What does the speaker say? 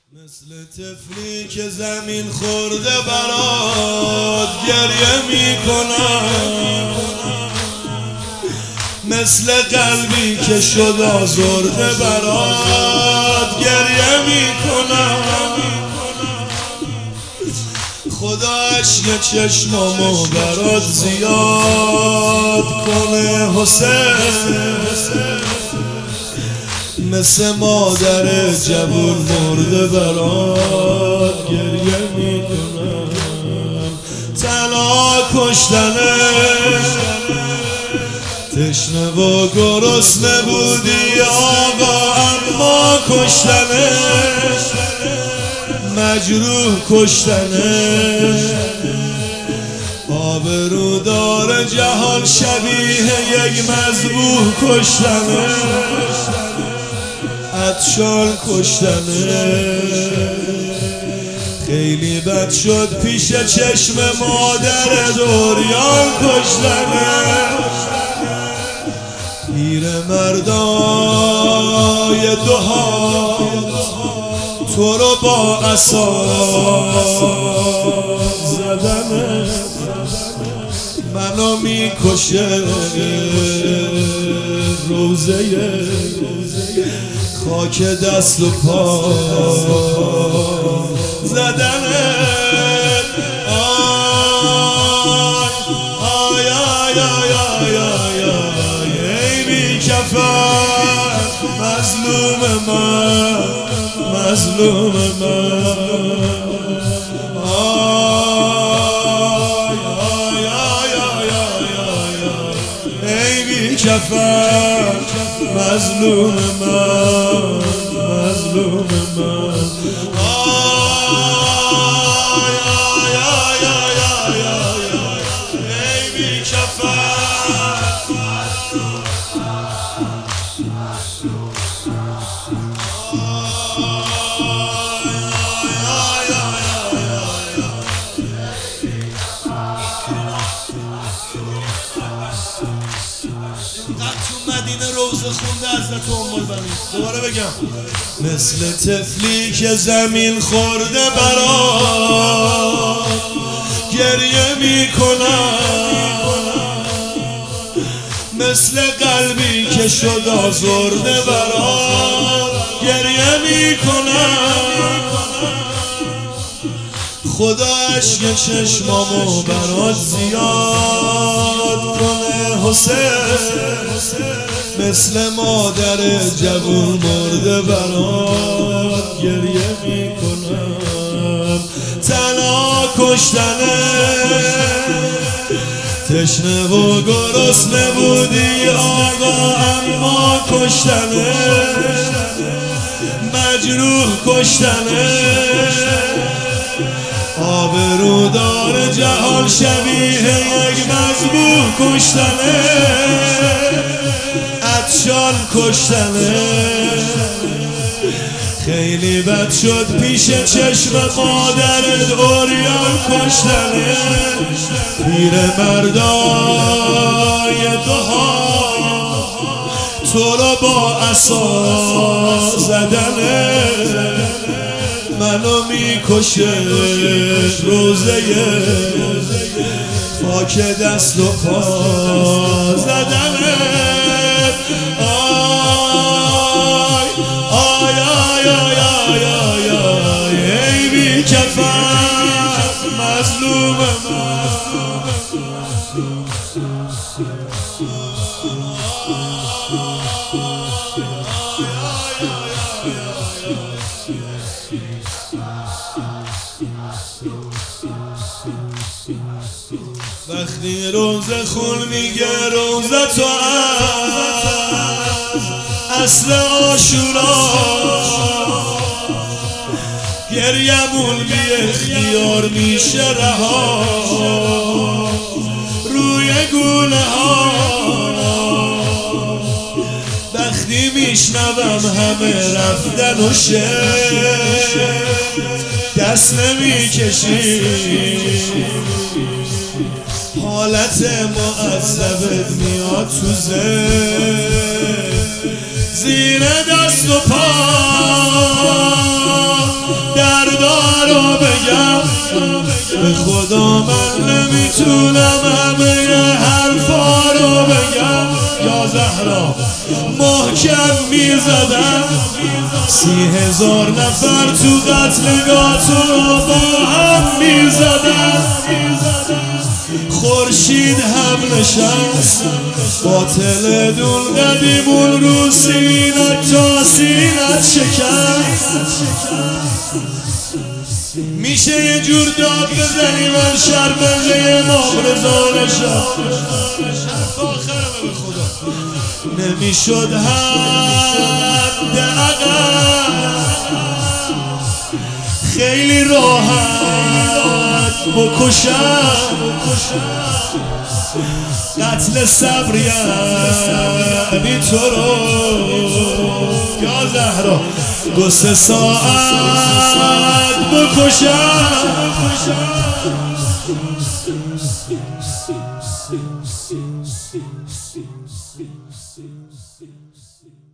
مثل طفلی که زمین خورده برات گریه میکنم، مثل قلبی که شد آزرده برات گریه میکنم. خدا اشک چشمامو برات زیاد کنه حسین، مثل مادر جوون مرده برات گریه میکنم. تنها کشتنه، تشنه و گرسنه بودی آقا، اما کشتنه، مجروح کشتنه، آبرودار جهان شبیه یک مذبوح کشتنه، عطشان کشتنه. خیلی بد شد پیش چشم مادر دوریان کشتنه. پیرمردای دهات تو رو با عصا زدنه، منو میکشه روزه خاک دست و پا زدنه. آی آی آی آی آی آی ای بی کفن مظلوم من، مظلوم من. آی آی آی آی آی ای بی کفن مظلوم من، مظلوم من. آی آی آی آی آی ای بی کفن. مدینه روزه خونده حضرت ام البنین. دوباره بگم مثل طفلی که زمین خورده برات گریه میکنم، مثل قلبی که شد آزرده برات گریه میکنم. خدا اشک چشمامو برات زیاد کنه حسین، مثل مادر جوون مرده برات گریه میکنم. تنها کشتنه، تشنه و گرسنه بودی آقا، اما کشتنه، مجروح کشتنه، آبرودار جهان شبیه یک مذبوح کشتنه، عطشان کشتنه. خیلی بد شد پیش چشم مادرت عریان کشتنه. پیرمردای دهات تو رو با عصا زدنه، منو میکشه روزه خاک دست و پا زدنه. آی آی آی آی آی آی آی ای بی کفن مظلوم من. وقتی روزه خون میگه روزه تو از اصل عاشورا، گریمون بی اختیار میشه رها روی گونه ها. وقتی میشنوم همه رفتن و دست نمیکشی، حالت معذبت میاد تو ذهن، زیر دست و پا رو بگم به خدا من نمیتونم همه حرفا رو بگم یا زهرا محکم میزدم 30,000 نفر تو قتلگاه تو رو با هم میزدم خورشید هم نشست باطل دون قدیمون رو سینت تا سینت شکست میشه یه جور داد بزنی من شرمنده امام رضا نشم آخرمه به خدا نمیشد حد عقل خیلی راحت بکشم قتل صبریه تو رو یا زهرا 2-3 ساعت بکشم